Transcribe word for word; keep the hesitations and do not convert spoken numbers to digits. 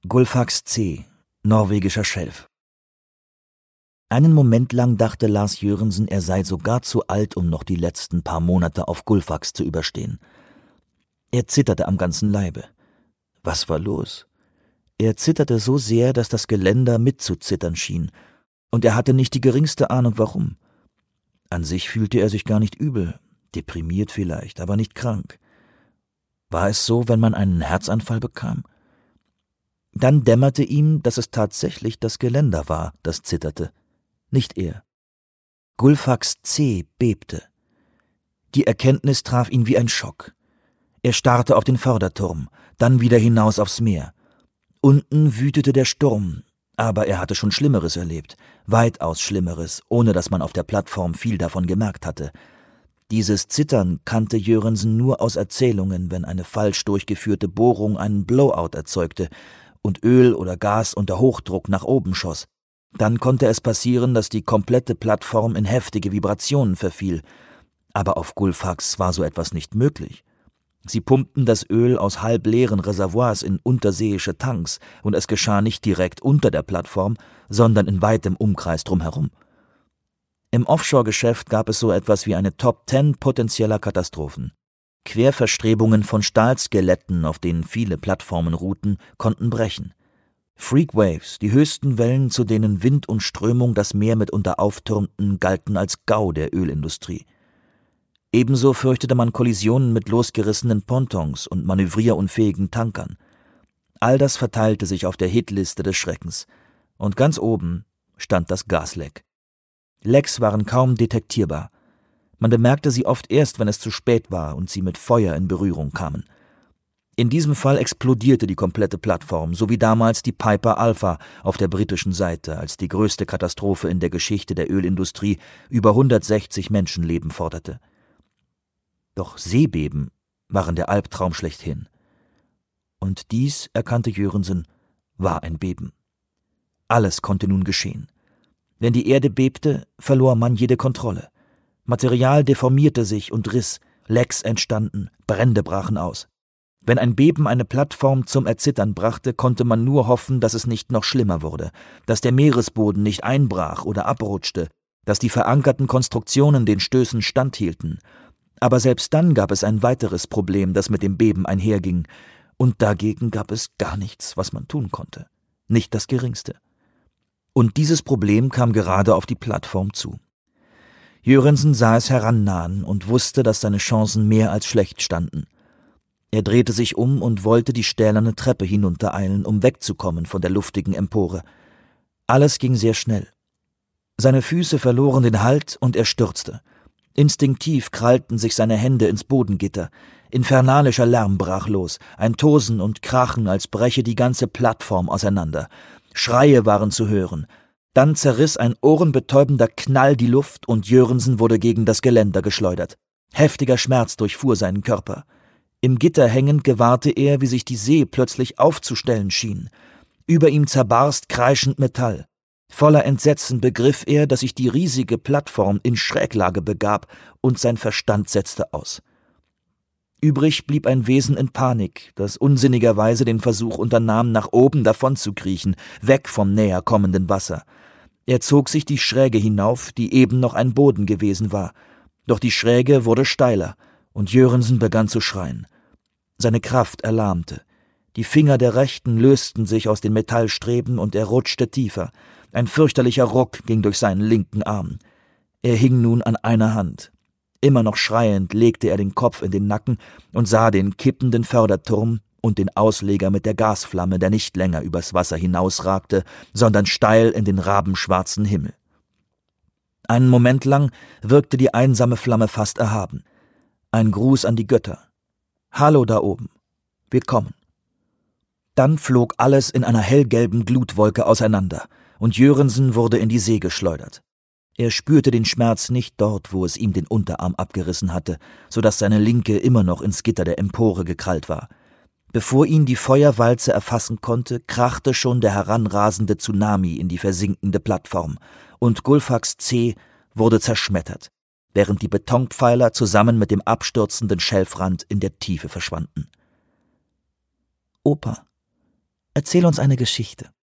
Gullfaks C, norwegischer Schelf. Einen Moment lang dachte Lars Jørgensen, er sei sogar zu alt, um noch die letzten paar Monate auf Gullfaks zu überstehen. Er zitterte am ganzen Leibe. Was war los? Er zitterte so sehr, dass das Geländer mitzuzittern schien, und er hatte nicht die geringste Ahnung, warum. An sich fühlte er sich gar nicht übel, deprimiert vielleicht, aber nicht krank. War es so, wenn man einen Herzanfall bekam? Dann dämmerte ihm, dass es tatsächlich das Geländer war, das zitterte, nicht er. Gullfaks C bebte. Die Erkenntnis traf ihn wie ein Schock. Er starrte auf den Förderturm, dann wieder hinaus aufs Meer. Unten wütete der Sturm, aber er hatte schon Schlimmeres erlebt, weitaus Schlimmeres, ohne dass man auf der Plattform viel davon gemerkt hatte. Dieses Zittern kannte Jørgensen nur aus Erzählungen, wenn eine falsch durchgeführte Bohrung einen Blowout erzeugte und Öl oder Gas unter Hochdruck nach oben schoss. Dann konnte es passieren, dass die komplette Plattform in heftige Vibrationen verfiel. Aber auf Gullfaks war so etwas nicht möglich. Sie pumpten das Öl aus halbleeren Reservoirs in unterseeische Tanks, und es geschah nicht direkt unter der Plattform, sondern in weitem Umkreis drumherum. Im Offshore-Geschäft gab es so etwas wie eine Top Ten potenzieller Katastrophen. Querverstrebungen von Stahlskeletten, auf denen viele Plattformen ruhten, konnten brechen. Freakwaves, die höchsten Wellen, zu denen Wind und Strömung das Meer mitunter auftürmten, galten als GAU der Ölindustrie. Ebenso fürchtete man Kollisionen mit losgerissenen Pontons und manövrierunfähigen Tankern. All das verteilte sich auf der Hitliste des Schreckens. Und ganz oben stand das Gasleck. Lecks waren kaum detektierbar. Man bemerkte sie oft erst, wenn es zu spät war und sie mit Feuer in Berührung kamen. In diesem Fall explodierte die komplette Plattform, so wie damals die Piper Alpha auf der britischen Seite, als die größte Katastrophe in der Geschichte der Ölindustrie über hundertsechzig Menschenleben forderte. Doch Seebeben waren der Albtraum schlechthin. Und dies, erkannte Jørgensen, war ein Beben. Alles konnte nun geschehen. Wenn die Erde bebte, verlor man jede Kontrolle. Material deformierte sich und riss, Lecks entstanden, Brände brachen aus. Wenn ein Beben eine Plattform zum Erzittern brachte, konnte man nur hoffen, dass es nicht noch schlimmer wurde, dass der Meeresboden nicht einbrach oder abrutschte, dass die verankerten Konstruktionen den Stößen standhielten. Aber selbst dann gab es ein weiteres Problem, das mit dem Beben einherging, und dagegen gab es gar nichts, was man tun konnte. Nicht das Geringste. Und dieses Problem kam gerade auf die Plattform zu. Jørgensen sah es herannahen und wusste, dass seine Chancen mehr als schlecht standen. Er drehte sich um und wollte die stählerne Treppe hinuntereilen, um wegzukommen von der luftigen Empore. Alles ging sehr schnell. Seine Füße verloren den Halt und er stürzte. Instinktiv krallten sich seine Hände ins Bodengitter. Infernalischer Lärm brach los, ein Tosen und Krachen, als breche die ganze Plattform auseinander. Schreie waren zu hören. Dann zerriss ein ohrenbetäubender Knall die Luft und Jørgensen wurde gegen das Geländer geschleudert. Heftiger Schmerz durchfuhr seinen Körper. Im Gitter hängend gewahrte er, wie sich die See plötzlich aufzustellen schien. Über ihm zerbarst kreischend Metall. Voller Entsetzen begriff er, dass sich die riesige Plattform in Schräglage begab, und sein Verstand setzte aus. Übrig blieb ein Wesen in Panik, das unsinnigerweise den Versuch unternahm, nach oben davonzukriechen, weg vom näher kommenden Wasser. Er zog sich die Schräge hinauf, die eben noch ein Boden gewesen war. Doch die Schräge wurde steiler, und Jørgensen begann zu schreien. Seine Kraft erlahmte. Die Finger der Rechten lösten sich aus den Metallstreben und er rutschte tiefer. Ein fürchterlicher Ruck ging durch seinen linken Arm. Er hing nun an einer Hand. Immer noch schreiend legte er den Kopf in den Nacken und sah den kippenden Förderturm und den Ausleger mit der Gasflamme, der nicht länger übers Wasser hinausragte, sondern steil in den rabenschwarzen Himmel. Einen Moment lang wirkte die einsame Flamme fast erhaben. Ein Gruß an die Götter. »Hallo da oben. Wir kommen.« Dann flog alles in einer hellgelben Glutwolke auseinander, und Jørgensen wurde in die See geschleudert. Er spürte den Schmerz nicht dort, wo es ihm den Unterarm abgerissen hatte, so dass seine Linke immer noch ins Gitter der Empore gekrallt war. Bevor ihn die Feuerwalze erfassen konnte, krachte schon der heranrasende Tsunami in die versinkende Plattform, und Gullfaks C wurde zerschmettert, während die Betonpfeiler zusammen mit dem abstürzenden Schelfrand in der Tiefe verschwanden. »Opa«, Erzähl uns eine Geschichte.